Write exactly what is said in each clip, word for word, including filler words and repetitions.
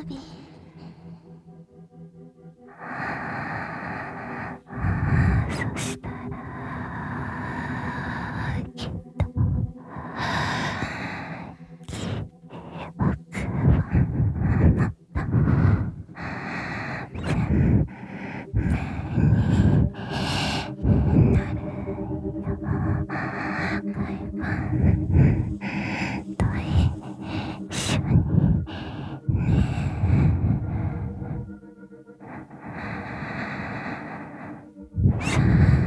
首。そしたらきっと僕はまた先生になるよ。毎晩と一緒にさ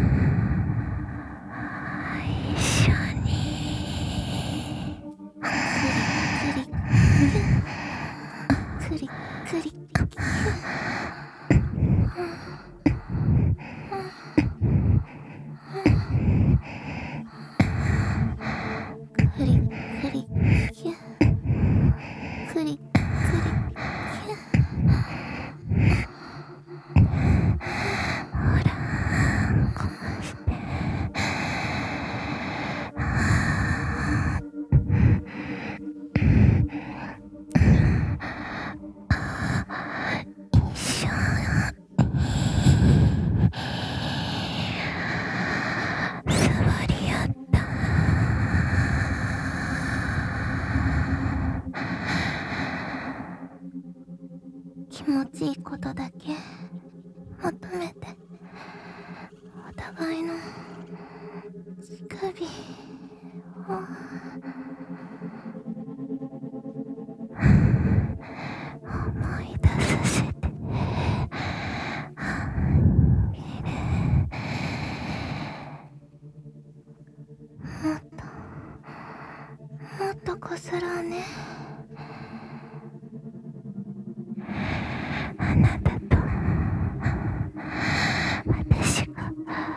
あ一緒にクリクリクリクリクリクリキュクリクリキュほらこうして一緒座り合った。気持ちいいことだけ求めてお互いの乳首を思い出させてあげる。もっともっとこすろうね。あなたと私が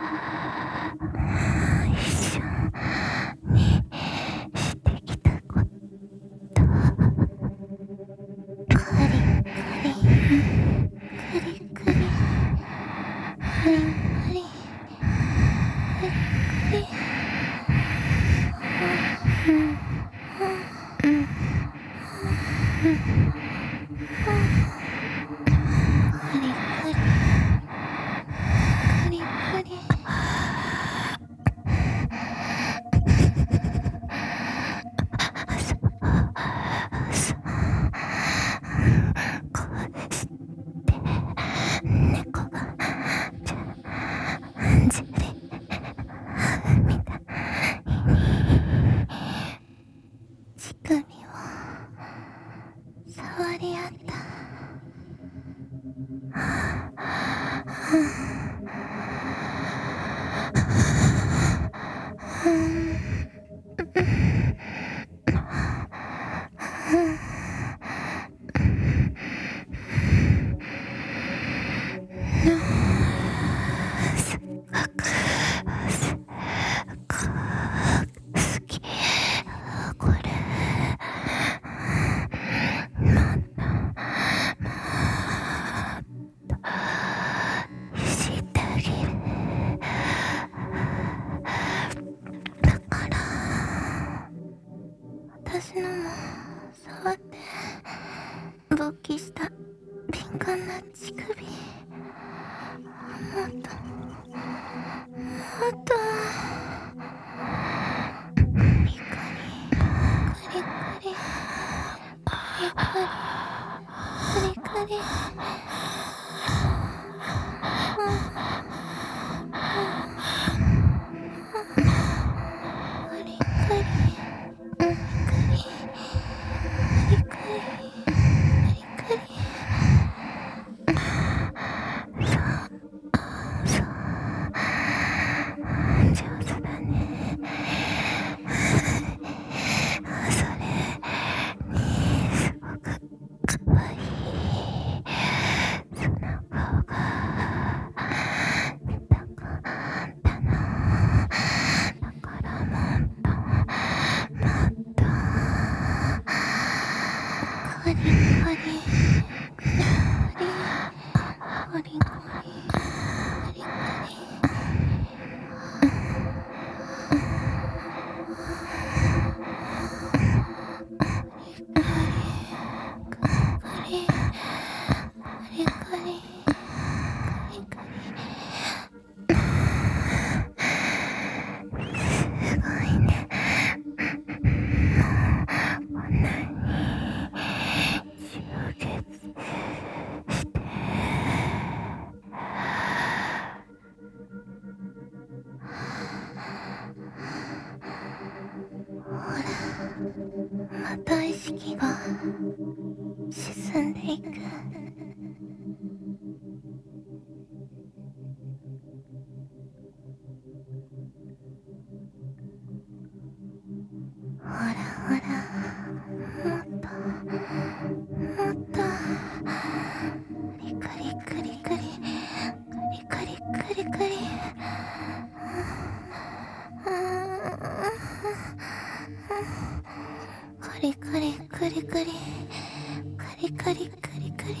一緒にしてきたこと、クリクリクリクリクリクリクリうんうんうんうん触り合った。すっごくすっごく好き。これもっともっとしてあげる。だから私のも触って勃起した敏感な乳首もっともっとカリカリカリカリカリカリカリまた意識が沈んでいく。ほらほら、もっともっと、リクリクリクリリクリクリクリ、クリクリクリクリクリクリクリクリ、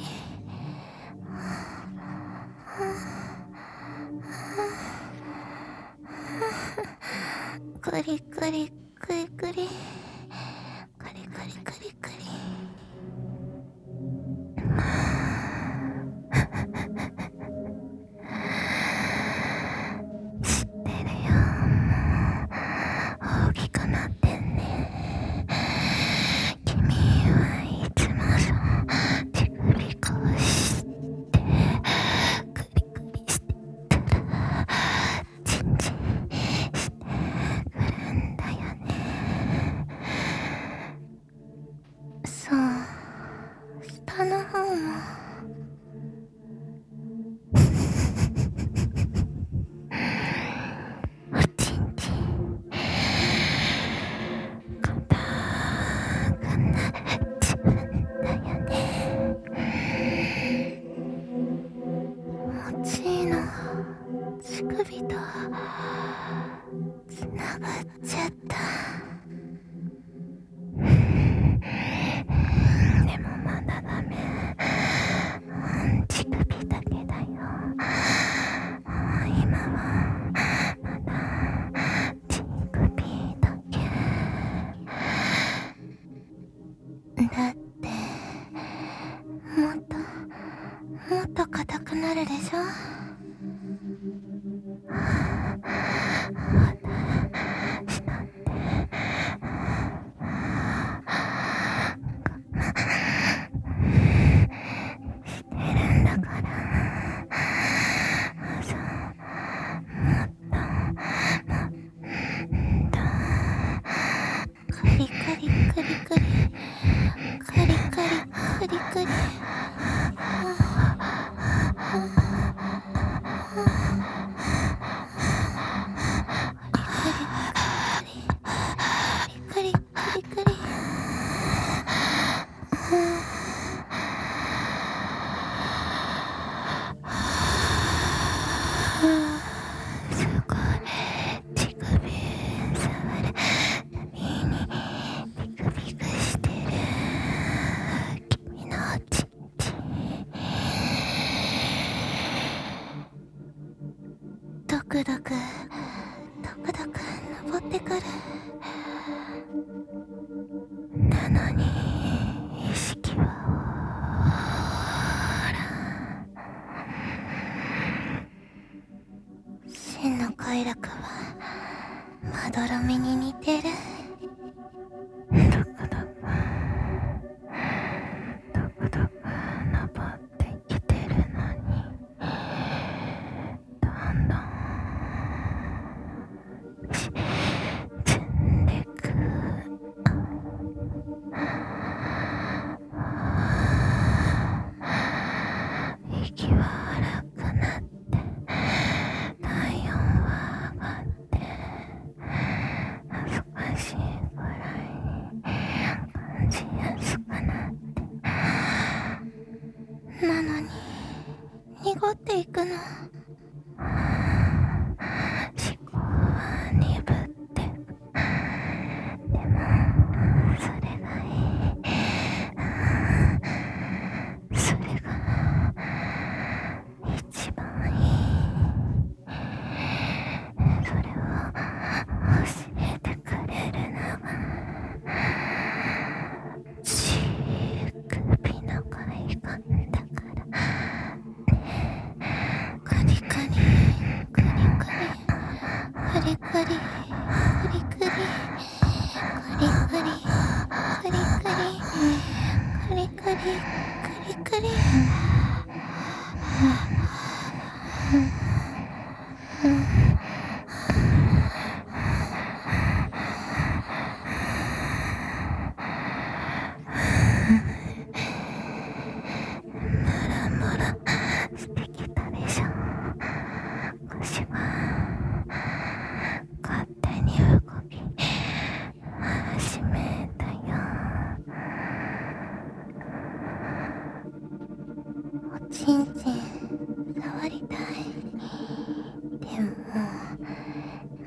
クリクリクリクリクリクリクリクリ。知ってるよ、大きくなってんね。君はいつもそう乳首こうしてクリクリしてたらチンチンしてくるんだよね。そう、下の方もおちんちん硬くなっちゃうんだよね。もちーの乳首とつながっちゃった。でもまだダメ。乳首だけだよ。今はまだ乳首だけ。だってもっともっと硬くなるでしょ。私だってしてるんだから。そう、もっともっとカリカリカリカリカリカリカリカリ、カリカリカリカリ、すごい乳首触るたびにビクビクしてる。君のチンチンドクドクドクドク登ってくる。なのに意識はほら、真の快楽はまどろみに似てる。ドクドクドクドク登ってきてるのに、どんどん沈んでく。息は荒くなって体温は上がって恥ずかしいぐらいに感じやすくなって、なのに濁っていくの。思考は鈍ってく。でもそれがいい。それが一番いい。それを教えてくれるのが乳首の快感だからね。カリカリカリカリカリカリカリカリカリカリカリカリカリカリカリ。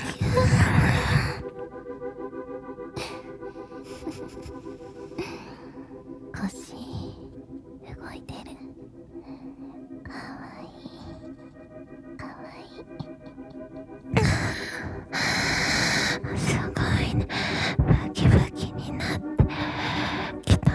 腰動いてる。かわいいかわいい。すごいね、バキバキになってきた。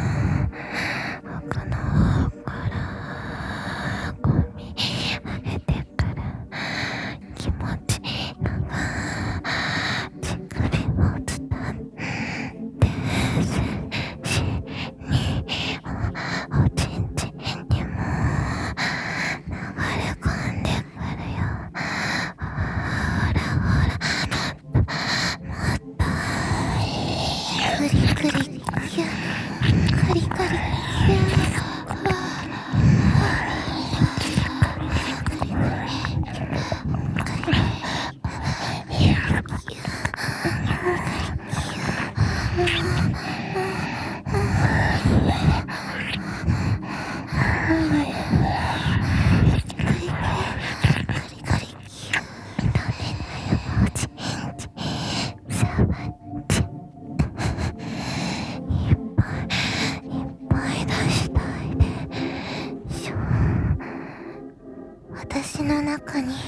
奥の方から込み上げてくる気持ちが乳首を伝ってしにおちんちんにも流れ込んでくるよ。ほらほら、もっともっとクリクリキュッカリカリキュッ。私の中に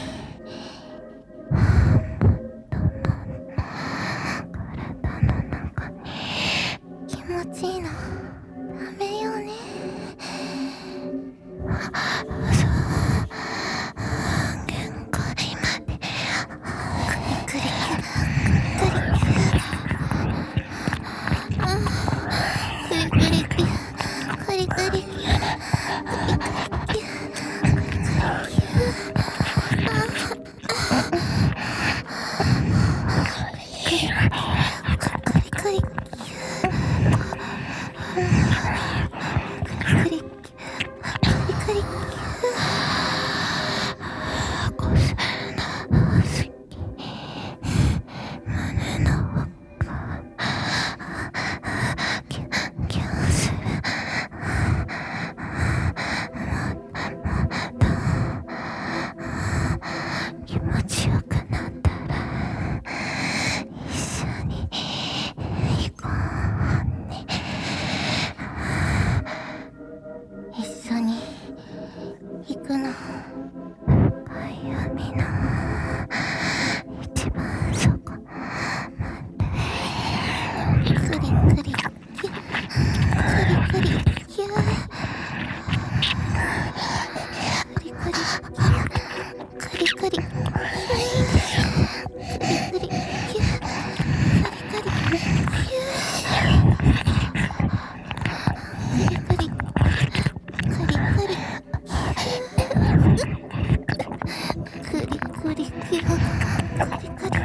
体の中に気持ちいいのダメよね。そう、半減マリキュアカリカリ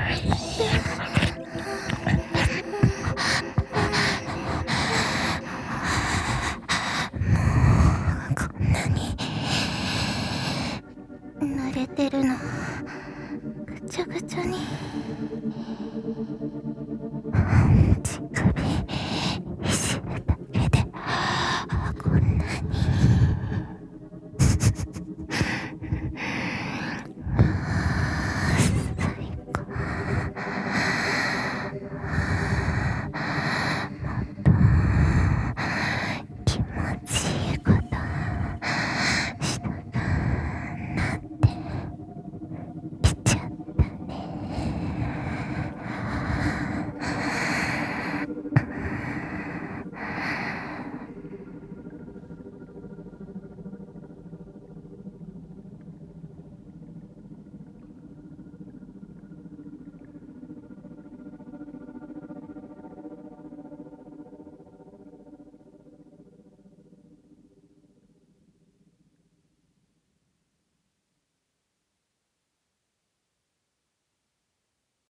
こんなに濡れてるのぐちゃぐちゃに